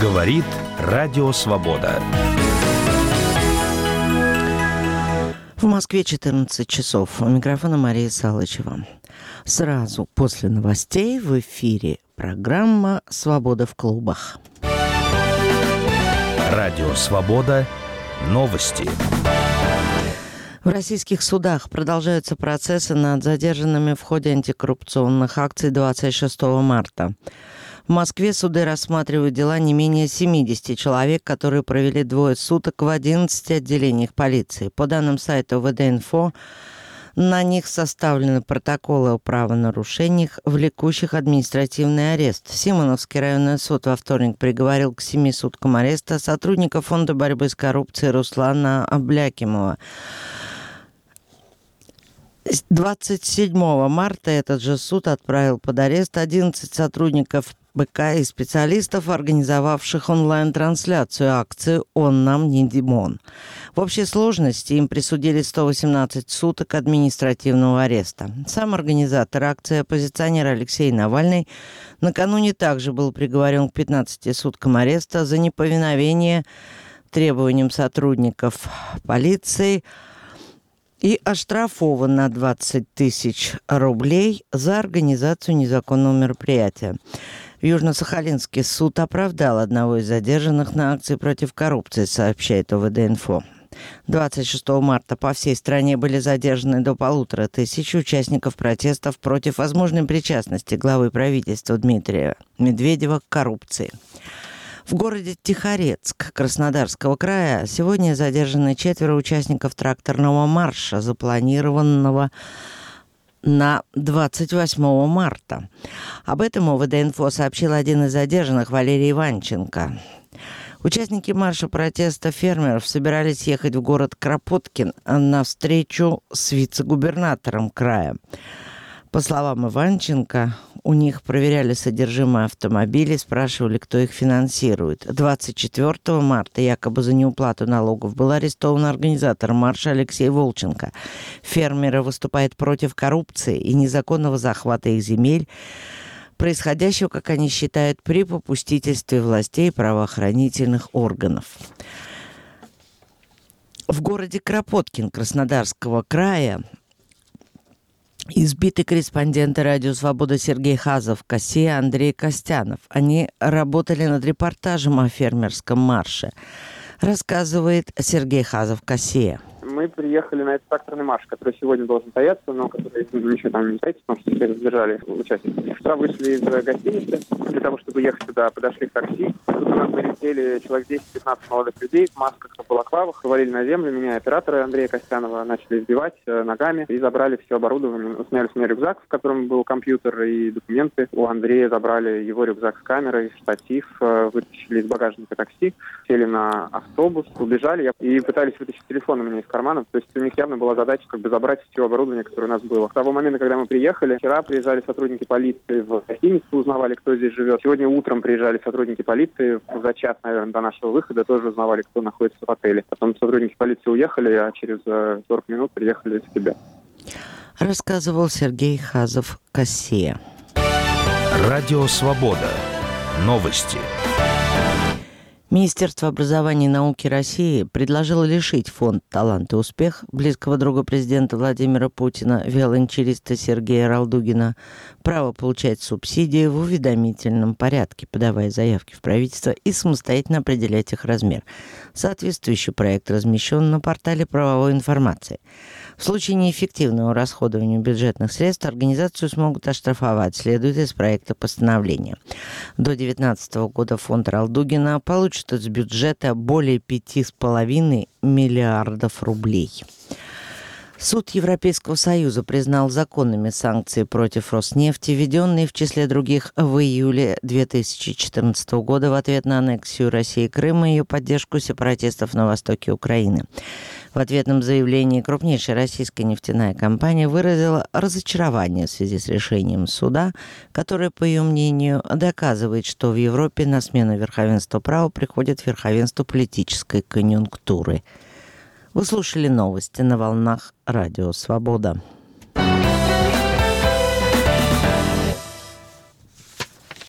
Говорит Радио Свобода. В Москве 14 часов. У микрофона Мария Салычева. Сразу после новостей в эфире программа «Свобода в клубах». Радио Свобода. Новости. В российских судах продолжаются процессы над задержанными в ходе антикоррупционных акций 26 марта. В Москве суды рассматривают дела не менее 70 человек, которые провели двое суток в 11 отделениях полиции. По данным сайта ОВД-Инфо, на них составлены протоколы о правонарушениях, влекущих административный арест. Симоновский районный суд во вторник приговорил к 7 суткам ареста сотрудника Фонда борьбы с коррупцией Руслана Аблякимова. 27 марта этот же суд отправил под арест 11 сотрудников БК и специалистов, организовавших онлайн-трансляцию акции «Он нам не Димон». В общей сложности им присудили 118 суток административного ареста. Сам организатор акции, оппозиционер Алексей Навальный, накануне также был приговорен к 15 суткам ареста за неповиновение требованиям сотрудников полиции и оштрафован на 20 тысяч рублей за организацию незаконного мероприятия. В Южно-Сахалинске суд оправдал одного из задержанных на акции против коррупции, сообщает ОВД-Инфо. 26 марта по всей стране были задержаны до 1500 участников протестов против возможной причастности главы правительства Дмитрия Медведева к коррупции. В городе Тихорецк Краснодарского края сегодня задержаны 4 участников тракторного марша, запланированного на 28 марта. Об этом ОВД-Инфо сообщил один из задержанных, Валерий Иванченко. Участники марша протеста фермеров собирались ехать в город Кропоткин на встречу с вице-губернатором края. По словам Иванченко, у них проверяли содержимое автомобилей, спрашивали, кто их финансирует. 24 марта якобы за неуплату налогов был арестован организатор марша Алексей Волченко. Фермеры выступают против коррупции и незаконного захвата их земель, происходящего, как они считают, при попустительстве властей и правоохранительных органов. В городе Кропоткин Краснодарского края избиты корреспонденты «Радио Свобода» Сергей Хазов, КАСЕ, Андрей Костянов. Они работали над репортажем о фермерском марше. Рассказывает Сергей Хазов, КАСЕ. Мы приехали на этот тракторный марш, который сегодня должен состояться, но который ничего там не состоится, потому что все задержали участников. Вчера вышли из гостиницы для того, чтобы ехать сюда, подошли к такси. Тут у нас налетели человек 10-15 молодых людей в масках, на балаклавах, повалили на землю. Меня, оператора Андрея Костянова, начали избивать ногами и забрали все оборудование. Сняли с меня рюкзак, в котором был компьютер и документы. У Андрея забрали его рюкзак с камерой, штатив, вытащили из багажника такси, сели на автобус, убежали и пытались вытащить телефон у меня из кармана. То есть у них явно была задача забрать все оборудование, которое у нас было. С того момента, когда мы приехали, вчера приезжали сотрудники полиции в гостиницу, узнавали, кто здесь живет. Сегодня утром приезжали сотрудники полиции, за час, наверное, до нашего выхода тоже узнавали, кто находится в отеле. Потом сотрудники полиции уехали, а через 40 минут приехали в себя. Рассказывал Сергей Хазов, КАСЕ. Радио Свобода. Новости. Министерство образования и науки России предложило лишить фонд «Талант и успех» близкого друга президента Владимира Путина, виолончелиста Сергея Ралдугина, право получать субсидии в уведомительном порядке, подавая заявки в правительство и самостоятельно определять их размер. Соответствующий проект размещен на портале правовой информации. В случае неэффективного расходования бюджетных средств организацию смогут оштрафовать, следует из проекта постановления. До 2019 года фонд Ралдугина получит из бюджета более 5,5 миллиардов рублей. Суд Европейского Союза признал законными санкции против Роснефти, введенные, в числе других, в июле 2014 года в ответ на аннексию России Крыма и ее поддержку сепаратистов на востоке Украины. В ответном заявлении крупнейшая российская нефтяная компания выразила разочарование в связи с решением суда, которое, по ее мнению, доказывает, что в Европе на смену верховенства права приходит верховенство политической конъюнктуры. Вы слушали новости на волнах Радио Свобода.